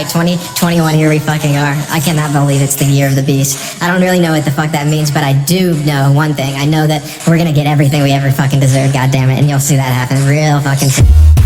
like 2021, here we fucking are. I cannot believe it's the year of the beast. I don't really know what the fuck that means, but I do know one thing. I know that we're gonna get everything we ever fucking deserve, goddammit, and you'll see that happen real fucking soon.